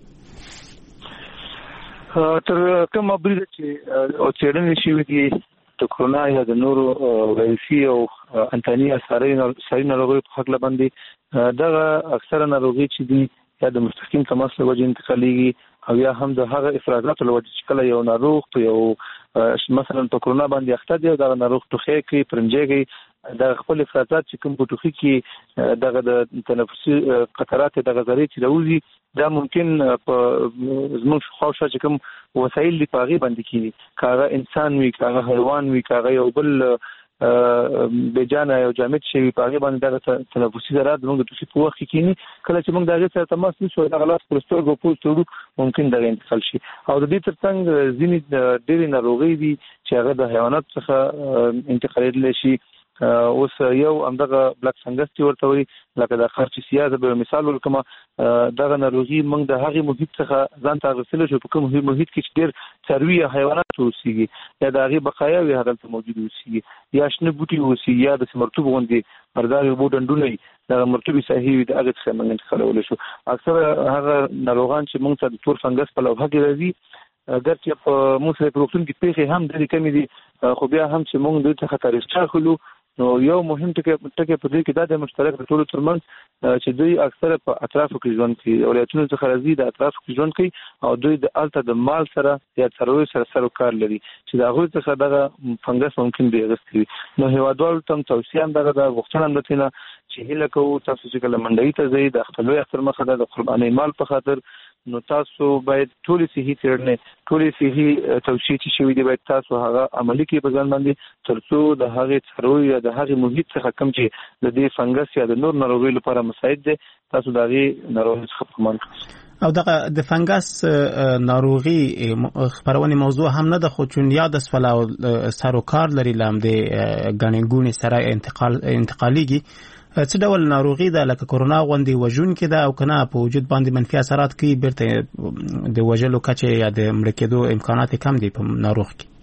تر کومه بریده چې څېړنې شوي دي د کرونا یا د نورو ویروسي او انتاني ساري ناروغیو په هکله باندې دغه اکثره ناروغي چې دي یا د مستقیم تماس له وجې انتقالېږي او یا هم د هغه افرازاتو له وجې چې کله یو ناروغ په یو مثلا په کرونا باندې اخته دی او دغه ناروغ ټوخی کوي پرنجی کوي د خپل افرازات چې کوم په ټوخي کې دغه د تنفسي قطرات دغه ذرې چې راوځي دا ممکن په زموږ خواوشا چې کوم وسایل دي په هغې باندې کېږي که هغه انسان وي که هغه حیوان وي که هغه یو بل بېجانه یو جامد شی وي په هغې باندې دغه تنفسي ذرات زموږ د ټوخي په وخت کې کېني کله چې موږ د هغې سره تماس نیسو دغه لاس پر سترګو پوز تړو ممکن دغه انتقال شي او د دې تر څنګ ځینې ډېرې ناروغۍ دي چې هغه د حیواناتو څخه انتقالېدلی شي اوس یو همدغه بلک فنګس چې ورته وایي لکه د خرچسیا زه به مثال ورکړم دغه ناروغي موږ د هغې محیط څخه ځان ته اخیستلی شو په کوم محیط کې چې ډېر څاروي یا حیوانات اوسېږي یا د هغې بقایاوې هغلته موجود اوسېږي یا شنه بوټي اوسېږي یا داسې مرطوب غوندې مردارې اوبو ډنډونه وي دغه مرطوبې ساحې وي د هغې څخه موږ انتقالولی شو اکثره هغه ناروغان چې موږ ته د تور فنګس په لوحه کې راځي اگر چې په موږ سره په روغتون کې پیښې هم ډېرې کمې دي خو بیا هم چې موږ دوی څخه تاریخچه اخلو نو یو مهم ټکی په دې کې دا د مشترک د ټولو ترمنځ چې دوی اکثره په اطرافو کې ژوند کوي ولایتونو څخه راځي د اطرافو کې ژوند کوي او دوی د هلته د مال سره یا څارویو سره سر و کار لري چې د هغوی څخه دغه فنګس ممکن بې اغېستې وي نو هېوادوالو ته هم توصیه هم دغه ده غوښتنه هم ده نه چې هیله کوو تاسو چې کله منډوي ته ځئ د اختر لوی اختر مخه ده د قربانۍ مال په خاطر نو تاسو باید ټولې صحي څېړنې ټولې صحي توصیې چې شوي دي باید تاسو هغه عملي کړئ په ځان باندې تر څو د هغې څارویو یا د هغې محیط څخه کوم چې د دې فنګس یا د نور ناروغیو لپاره مساعد دی تاسو د هغې ناروغۍ څخه په امان کړئ او دغه د فنګس ناروغي خبرونې موضوع هم نه ده خو چون یاد اسفل او سر و کار لري له همدې ګڼې ګوڼې سره انتقالیږي څه ډول ناروغي ده لکه کرونا غوندې وژونکې ده او کنه په وجود باندې منفي اثرات کوي بیرته د وژلو کچه یا د مړه کېدو امکانات کم دي په ناروغ کې؟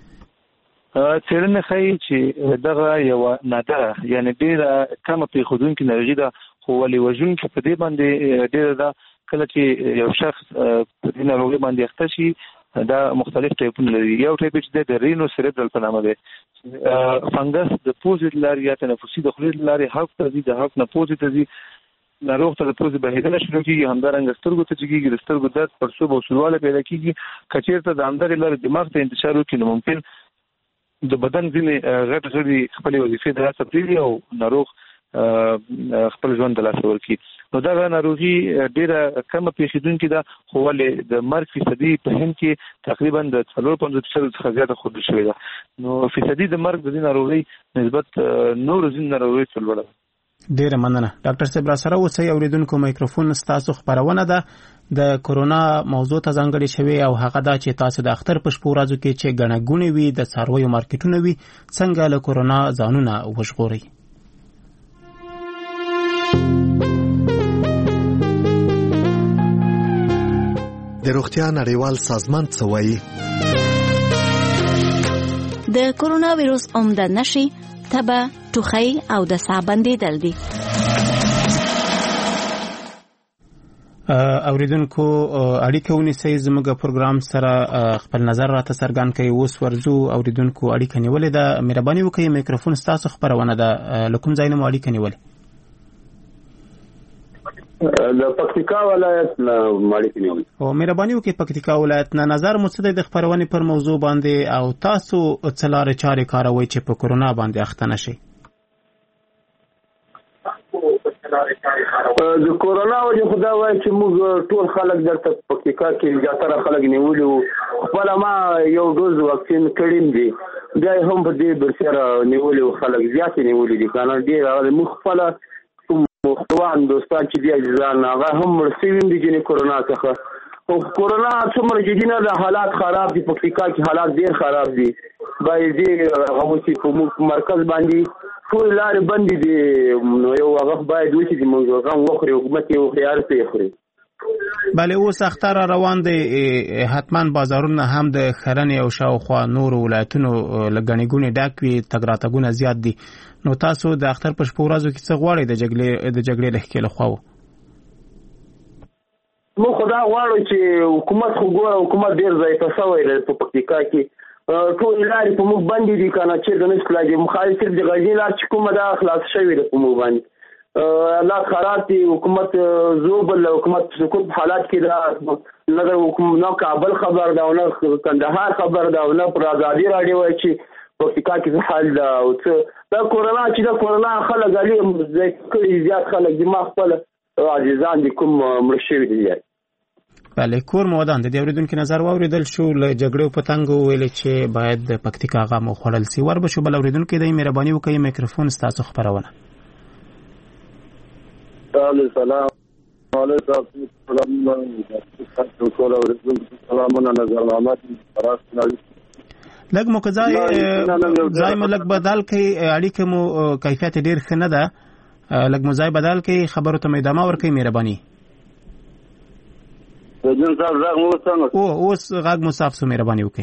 څېړنې ښیي چې دغه یو نادره یعنی ډېره کمه پېښېدونکې ناروغي ده خو ولې وژونکې په دې باندې ډېره ده. کله چې یو شخص په دې ناروغي باندې اخته شي دا مختلف ټایپونه لري. یو ټایپ چې د رینو سیریبرل په نامه دی فنګس د پوزې لارې یا تنفسي د خولې لارې حق ته ځي، د حق نه پوزې ته ځي، ناروغ ته د پوزې بهېدنه شروع کېږي، همدارنګه سترګو ته چېږي، د سترګو درد پړسوب او سوروالی پیدا کېږي. که چېرته د همدغې لارې دماغ ته انتشار وکړي نو ممکن د بدن ځینې غټ غړي خپلې وظیفې د لاسه پرېږدي او ناروغ خپل ژوند د لاسه ورکړي. نو دغه ناروغي ډېره کمه پېښېدونکې ده خو ولې د مرګ فیصدي په هند کې تقریبا د 54% څخه زیاته ښودل شوې ده. نو فیصدي د مرګ د دې ناروغۍ نسبت نورو ځینو ناروغیو څخه لوړه ده. ډېره مننه ډاکټر صاحب. راسره اوسئ اوریدونکو، میکروفون ستاسو خپرونه ده د کرونا موضوع ته ځانګړې شوې او هغه دا چې تاسو د اختر په شپو ورځو کې چې ګڼه ګوڼې وي، د څارویو مارکیټونه وي، څنګه له کرونا ځانونه وژغورئ. د روغتیا نړیوال سازمان څه وایي؟ د کرونا ویروس عمده نښې تبه، ټوخی او د ساه بندېدل دي. اوریدونکو اړیکه ونیسئ زموږ پروګرام سره خپل نظر راته څرګند کړئ. اوس ورځو اوریدونکو اړیکه نیولې ده، مهرباني وکړئ میکروفون ستاسو خپرونه ده، له کوم ځای نه مو اړیکه نیولې؟ د پکتیکا ولایت نه اړیکه نیولې. او مهرباني وکړئ پکتیکا ولایت نه نظر مو څه دی د خپرونې پر موضوع باندې او تاسو څه لارې چارې کاروئ چې په کرونا باندې اخته نشئ؟ د کرونا وجه خدا وایي چې موږ ټول خلک دلته پکتیکا کې زیاتره خلک نیولي وو. خپله ما یو ډوز واکسین کړی دی، بیا یې هم په دې برسېره نیولي وو، خلک زیاتې نیولي دي که نه ډېر. موږ خپله مخوان دوستان چې دي عزیزان هغه هم مړ شوي دي ځینې کرونا څخه. خو کرونا څومره جدي نه ده، حالات خراب دي، پکتیکا کې حالات ډېر خراب دي. باید دې هغه وشي په موږ مرکز باندې ټول لارې بندې دي، نو یو هغه باید وشي چې موږ هغه وخوري، حکومت یې وخوري، هر څه یې خوري. بله اوس اختر را روان دی، حتما بازارونه هم د ښرنې او شاوخوا نورو ولایتونو له ګڼې ګوڼې ډک وي، تګ راتګونه زیات دي. نو تاسو د اختر په شپو ورځو کې څه غواړئ د جګړې له ښکېله خواو؟ موږ خو دا غواړو چې حکومت خو ګوره حکومت ډېر ضعیفه شوی دی په پکتیکا کې، ټولې لارې په موږ بندې دي که نه چېرته نشي خلاصېدی. مخالف صرف د غزني لار چې کومه ده خلاص شوې ده په موږ باندې. حالات خراب دي، حکومت زوبل حکومت سکوت حالات کې ده، نه کابل خبر ده او نه کندهار خبر ده او نه پر ازادي راډیو وایي چې پکتیکا کې څه حال ده او څه. دا کرونا چې دا کرونا خلک علي کړي زیات خلک دي، ما خپل عزیزان دي کوم مړه شوي دي زیات. بله کور مو ودان د دې اورېدونکي نظر واورېدل شو، له جګړې په تنګ وویلې چې باید د پکتیکا غم وخوړل سي. ور به شو بل اورېدونکي دی، مهرباني وکړئ میکروفون ستاسو خپرونه. سلام علیکم. سلامونه نظر محمد لږ مو که ځای مو لږ بدل کړئ، اړیکه مو کیفیت ډېر ښه نه ده، لږ مو ځای بدل کړئ، خبرو ته مو ادامه ورکړئ مهرباني. اوس غږ مو صاف سو، مهرباني وکړئ.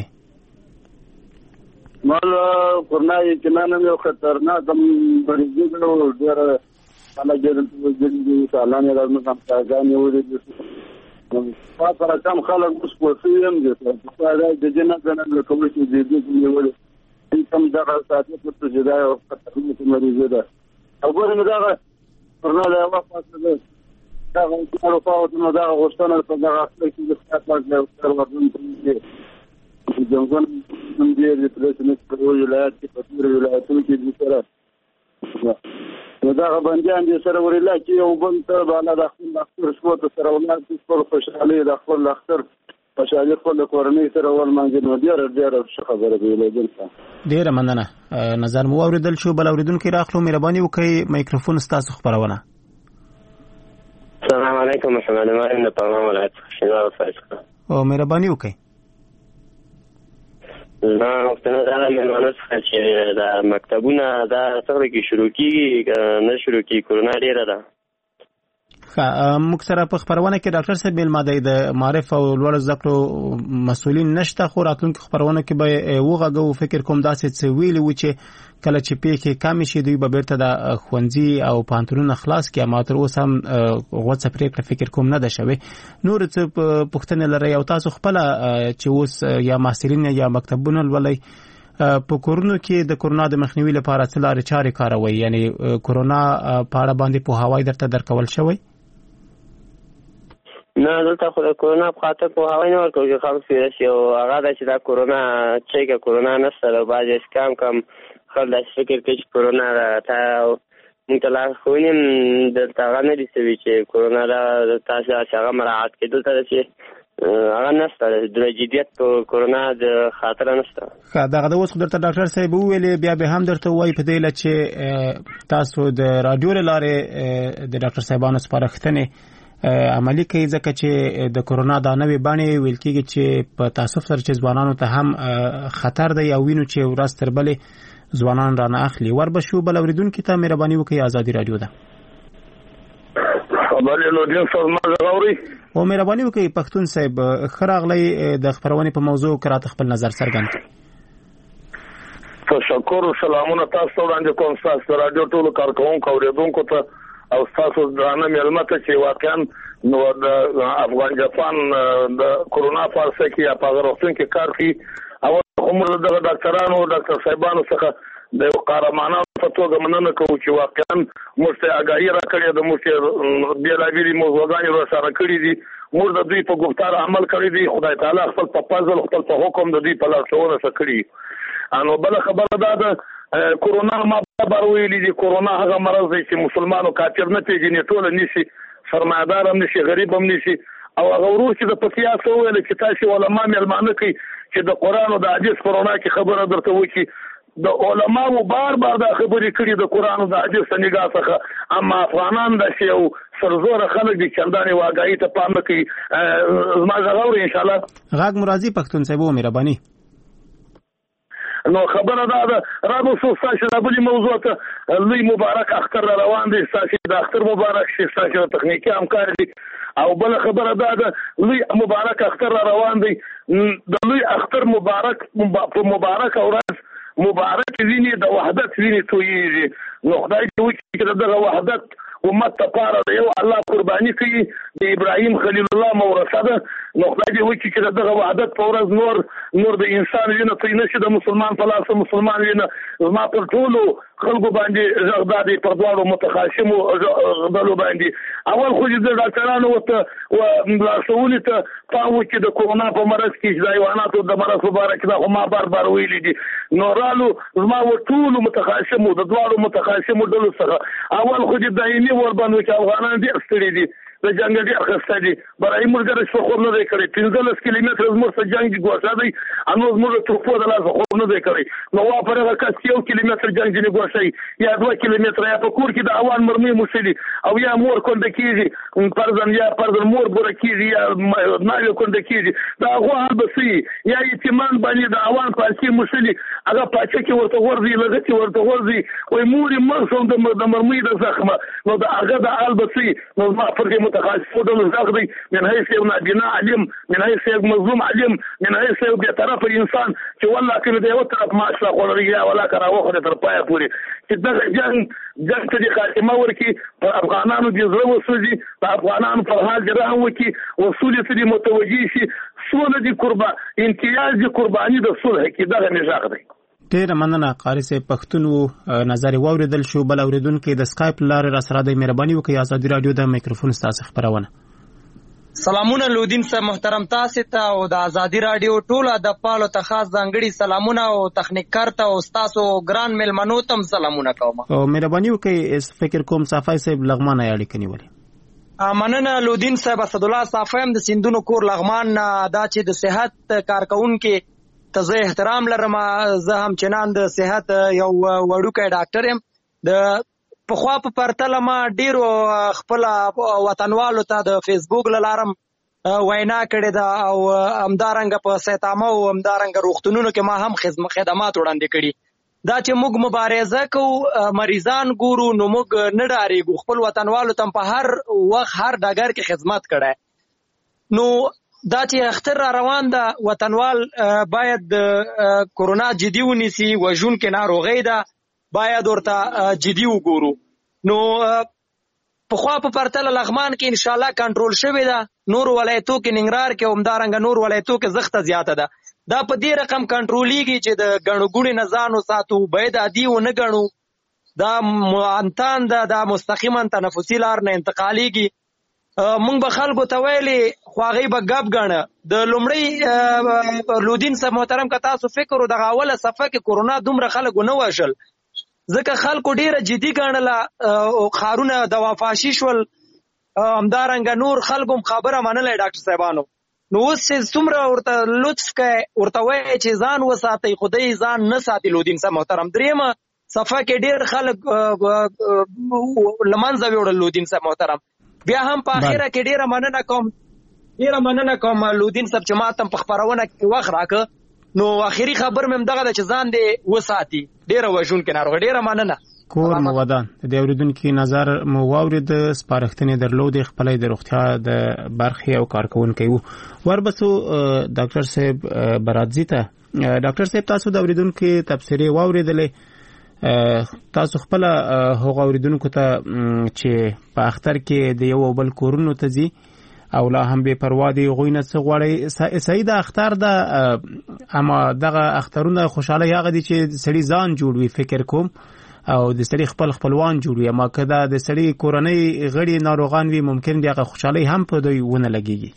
مال کرونا یقینا یو خطرناک مریضي ده، ډېر خلک ډېر سالانې راځي هم ځان نیولې ما سره کم خلک اوس پوښتنې هم دي د دې نه څنګه کوم چې دې نیولې کم دغه ساتي په جدا او خطرناک مریضي ده. او ګورم دا کرونا له وخت ده دا غوښتنه په نو دا غوښتنه په دغه اصل کې د خاطر له ورځې د جنګون هم دې د پرېسنټ په ولایت کې په ټول ولایتونو کې دي سره نو دا باندې اندې سره ورلا چې یو بل ته بالا د خپل شپو ته سره ولر په خوشحالي د خپل اختر خوشحالي خپل کورنۍ سره ول مانځي نو ډېر خبره ویلې ده. ډېر مننه، نظر مو اوریدل شو. بل اوریدونکو راخلو، مهرباني وکړئ میکروفون ستاسو خبرونه. السلام علیکم، محمد امام د پروان ولایت شینوار فیصله. او مهرباني وکړئ. نه وختونه دا مېلمانه څخه چې د مکتبونه دا څنګه کې شروع کېږي نه شروع کېږي کرونا ډېره ده. موږ سره په خبرونه کې ډاکټر صاحب مېلمه دی د معرف او لوړ زده کړو مسؤلین نشته، خو راتلونکي خبرونه کې به وغږو. فکر کوم داسې څه ویلي و چې کله چې پیښې کمې شي دوی به بیرته د ښوونځي او پوهنتونونه خلاص کړي، اما تر اوسه هم غوڅه پرېکړه فکر کوم نه ده شوې. نور څه پوښتنې لرئ او تاسو خپله چې اوس یا محصلین یا مکتبونه لولئ په کورونو کې د کرونا د مخنیوي لپاره څه لارې چارې کاروئ؟ یعنی کرونا په اړه باندې پوهاوی درته درکول شوی؟ نه دلته خو د کرونا په خاطر پوهاوی نه ورکوي چې خلک پیره شي، او هغه ده چې دا کرونا چې که کرونا نشته ده. بعضې کم خلک داسې فکر کوي چې کرونا ده. تا موږ ته لارښوونې هم دلته هغه نه دي شوي چې کرونا ده تاسو چې هغه مراعات کړئ. دلته ده چې هغه نشته د جدیت په کرونا د خاطره نشته. دغه د اوس خو درته ډاکټر صاحب وویلې، بیا به هم درته ووایي په دې له چې تاسو د راډیو له لارې د ډاکټر صاحبانو سپارښتنې عملي کوي، ځکه چې د کرونا دا نوې بڼې ویل کېږي چې په تاسف سره چې ځوانانو ته هم خطر دی او وینو چې ورځ تر بلې ځوانان رانه اخلي. وربشو بل اوریدونکي ته مهرباني وکړئ، ازادي راډیو ده. او مهرباني وکړئ پښتون صاحب ښه راغلی د خپرونې په موضوع کې راته خپل نظر څرګند کړئ. تشکر. سلامونه تاسو ته وړاندې کوم، ستاسو راډیو ټولو کارکوونکو اوریدونکو ته او تاسو درانه مېلمه ته چې واقعا نو د افغان جاپان د کرونا په اړه کې یا په روغتون کې کار کوي او عمر د ډاکټرانو ډاکټر صاحبانو څخه د قهرمانانو په توګه مننه کوو چې واقعا موږ ته آګاهي راکړې ده، موږ ته بېلابېلې موضوعګانې راسره کړي دي، موږ د دوی په ګفتار عمل کړی دی. خدای تعالی خپل په فضل خپل په حکم د دوی په لارښوونه څه کړي. نو بله خبره دا ده کرونا ما بار ویلي دي، کرونا هغه مرض دی چې مسلمانو کافر نه پیژني، ټول نشي، سرمایدار هم نشي، غریب هم نشي. او هغه ورور چې د پتیا څه ویل چې تاسو علما مېلمانه کوي چې د قرآن او د حدیث کرونا کې خبره درته وکړي، د علماو بار دا خبرې کړي د قرآن او د حدیث نگاه څخه، اما افغانان د شی او سرزوره خلک دي چندانې واګای ته پام نه کوي. زما غواړم ان شاء الله غاګ مرازي پښتون صاحب مهرباني. نو خبره دا ده راغو ستاسو د بلې موضوع ته لوی مبارک اختر روان دي، ستاسو د اختر مبارک شي، ستاسو تخنیکی همکار دي. او بل خبره دا ده لوی مبارک اختر روان دي، د لوی اختر مبارک په مبارک ورځ مبارک ویني د وحدت ویني تویږي. نو خدای دې وکړي چې دغه وحدت امت ته پاره یو الله قرباني کوي، د ابراهیم خلیل الله مورثه ده. نو خدای دې وکړي چې دغه وحدت په ورځ نور د انسان وینه توی نشي، د مسلمان په لاس مسلمان وینه زما پر ټولو خلکو باندې زغدادي پر دواړو متخاصمو غدلو باندې اول خو د ډاکټرانو او لارښوونې ته پام وکړي د کرونا په مرض کې د حیواناتو د مرض مبارک دا خو ما بار ویلي دي. نو رالو زما ټولو متخاصمو د دواړو متخاصمو ډلو څخه اول خو د دایمي ور باندې چې افغانان ډېر ستړي دي، د جنگ ډېر خسته دي، برای موږ د رښتیا خو نه دی کړی 15 کیلومتر زموږ څخه جنگ دی ګوښه دی، انو زموږ ټوپو د لاس خو نه دی کړی. نو وا پر هغه کس 1 کیلومتر جنگ دی ګوښه یا 2 کیلومتر یا په کور کې د اوان مرمي مسلي او یا مور کونډه کیږي پرځن مور بوره کیږي یا ناوی کونډه کیږي دا هغه حال بسي یا یتیمان باندې د اوان پالسي مسلي هغه پاچه کې ورته ورځي لږه ورته ورځي وای مور مرسوم د مرمي د زخمه. نو دا هغه د حال بسي نو ما فرق متخصص ودل زغدي من حيث نابنا علم، من حيث مظلوم علم، من حيث بطرف انسان چې والله کنه دی یو طرف ماشلا قولریا ولا کرا وخت تر پای پوری چې دا جنگ ته د خاتمه ورکی پر افغانانو د زړه وسوځي، په افغانانو پر حال جرام وکي وصول ته متوجي شي، سول دي قربا امتیاز دي قرباني د صلح کې دغه نژاد دی. ډیره مننه قاری صاحب پښتون نظر واوریدل شو. بل اوریدونکو د سکایپ لارې را سره د مهرباني وکړئ ازادي رادیو د میکروفون تاسو خبرونه. سلامونه لودین صاحب محترم تاسو ته او د ازادي رادیو ټوله د پالو ته خاص ځانګړي سلامونه او تخنیکار ته او تاسو ګران ملمنو تم سلامونه کوم. او مهرباني وکړئ فکر کوم صافای صاحب لغمان یاړي کني ولی مننه لودین صاحب. اسد الله صافیم د سیندونو کور لغمان دا چې د صحت کارکونکو ته زه احترام لرم، زه هم چنان د صحت یو وړوکی ډاکټر یم. د پخوا په پرتله ما ډیرو خپل وطنوالو ته د فیسبوک له لارم وینا کړې ده او همدارنګه په سیتامه او همدارنګه روغتونونو کې ما هم خدمات وړاندې کړي. دا چې موږ مبارزه کوو مریضان ګورو نو موږ نه ډارېږو، خپل وطنوالو ته په هر وخت هر ډګر کې خدمت کړی. نو دا چې اختر را روان ده وطنوال باید کرونا جدي ونیسي، وژونکې ناروغۍ ده باید ورته جدي وګورو. نو پخوا په پرتله لغمان کې انشاءالله کنټرول شوې ده، نور ولایتو کې ننګرهار کې همدارنګه نور ولایتو کې زخته زیاته ده. دا په دې رقم کنټرولیږي چې د ګڼو ګوڼې نه ځان وساتو، باید عادي ونه ګڼو. دا معانتان ده، دا مستقیما تنفسي لار نه انتقالیږي. مونږ به خلکو ته ویلې خو هغوی به ګپ ګڼه. د لومړی لودین صاحب محترم که تاسو فکر و دغه اوله صفحه کې کرونا دومره خلک ونه وژل، ځکه خلکو ډیره جدي ګڼله، ښارونه دوافاشي شول، همدارنګه نور خلکو هم خبره منلی ډاکټر صاحبانو. نو اوس چې څومره ورته لطف کوي، ورته وایي چې ځان وساتئ، خدای ځان نه ساتي لودین صاحب محترم. دریمه صفحه کې ډیر خلک له منځه ویوړل لودین صاحب محترم. بیا هم په اخره کې ډیره مننه کوم لودین صاحب چې ما ته په خپرونه کې وخت راکړه. نو اخري خبر مې همدغه ده چې ځان دې وساتي، ډیره وژونکې ناروغي. ډیره مننه. کور مو ودان. د اوریدونکو نظر مو واورید، سپارښتنې درلودې، خپلې د روغتیا د برخې او کارکونکو وو. وربسو ډاکټر صاحب برادزی ته. ډاکټر صاحب تاسو د اوریدونکو تبصرې واوریدلې، تاسو خپل هغه اوریدونکو ته چې په اختر کې د یو بل کورونو ته ځي او لا هم به پروا دی غوینه څه غواړي سید اختر ده، اما دغه اخترونه خوشاله یاغه دي چې سړي ځان جوړوي، فکر کوم او د سړي خپلوان جوړوي. اما کدا د سړي کورنۍ غړي ناروغان وي ممکن دغه خوشالي هم په دوی ونه لګيږي.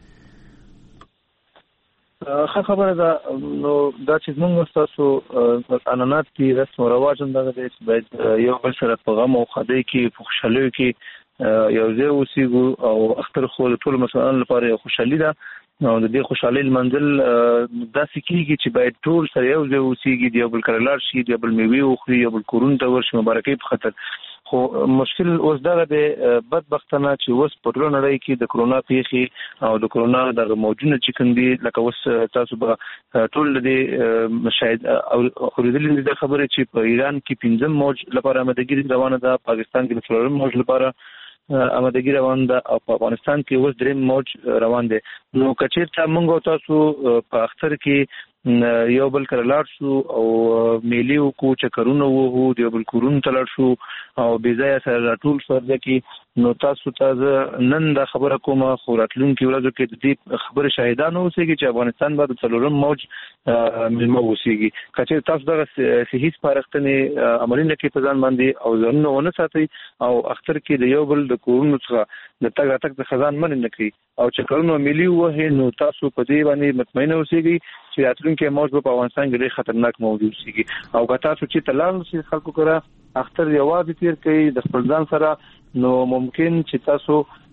خبره ده. نو دا چې موږ تاسو انانات کې رسم او رواج هم دغه دی چې باید یو بل سره په غم او خدای کې په خوشحالۍ کې یو ځای اوسېږو او اختر خو د ټولو مسلمانانو لپاره یو خوشحالي ده. نو د دې خوشحالۍ لمانځل داسې کېږي چې باید ټول سره یو ځای اوسېږي، د یو بل کره لاړ شي، د یو بل میوې وخوري، یو بل کورونو ته ورشي مبارکۍ په خاطر. خو مشکل اوس دغه دی بدبختانه چې اوس په ټوله نړۍ کې د کرونا پیښې او د کرونا دغه موجونه چې کوم دي، لکه اوس تاسو به ټول دې شاید اورېدلې دي خبرې چې په ایران کې 5 موج لپاره آمادګي روانه ده، پاکستان کې 4 موج لپاره آمادګي روان ده او په افغانستان کې اوس 3 موج روان دي. نو کچېرته موږ تاسو په اختر کې یو بل کره لاړ شو او میلې وکړو، چکرونه ووهو، د یو بل کورونو ته لاړ شو او بې ځایه سره راټول شو. ځکه نو تاسو ته نن دا خبره کوم، خو راتلونکي ورځو کې د دې خبرې شاهدان اوسئ چې افغانستان به د 4 موج مېلمه اوسېږي. که چېرې تاسو دغه صحي سپارښتنې عملي نه کړئ په ځان باندې او ځانونه ونه ساتئ او اختر کې د یو بل د کورونو څخه د تګ راتګ څخه ځان منع نه کړئ او چکرونه میلې ووهئ، نو تاسو په دې باندې مطمئنه اوسېږئ چې راتلونکي موج به په افغانستان کې ډېر خطرناک موج اوسېږي. او که تاسو چې تلاړ شئ خلکو کره اختر یوازې تیر کړئ د خپل ځان سره، نو ممکن چې تاسو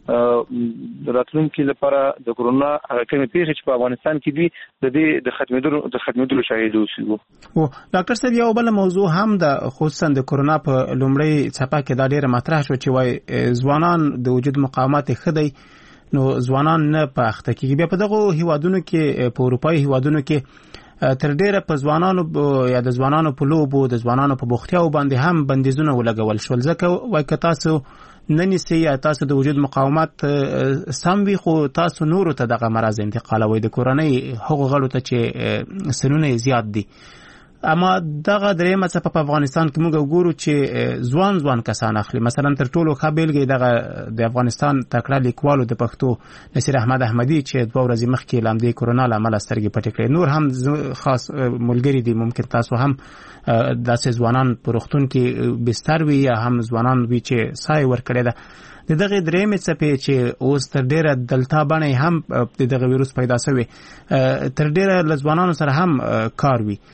راتلونکي لپاره د کرونا هغه کومې پیښې چې په افغانستان کې دي د دې د ختمېدلو شاهد اوسئ. او ډاکټر صاحب یو بل موضوع هم د خصوصا د کرونا په لومړی څپه کې دا ډېره مطرح شو چې وای ځوانان د وجود مقاومت خدای، نو ځوانان نه په اخته کېږي. بیا په دغه هیوادونو کې په اروپایي هیوادونو کې تر ډیره په ځوانانو یا د ځوانانو په لوبو د ځوانانو په بوختیاو باندې هم بندیزونه ولګول شول. ځکه وای که تاسو ننیسئ یا تاسو د وجود مقاومت سم وي، خو تاسو نورو ته دغه مرض انتقالوي، د کورنۍ هغو غړو ته چې سنونه زیات دي. اما دغه درېمه څپه په افغانستان کې موږ وګورو چې ځوان کسان اخلي. مثلا تر ټولو ښه بیلګه دغه د افغانستان تکړه لیکوالو د پښتو نصیر احمد احمدي چې 2 ورځې مخکې لامدې کرونا له امله سترګې پټې کړې. نور هم خاص ملګري دي، ممکن تاسو هم داسې ځوانان په روغتون کې بستر وي یا هم ځوانان وي چې سایه ورکړې ده. د دغه درېمې څپې چې اوس تر ډیره دلته باندې هم د دغه ویروس پیدا شوی، تر ډیره ځوانانو سره هم کار وي.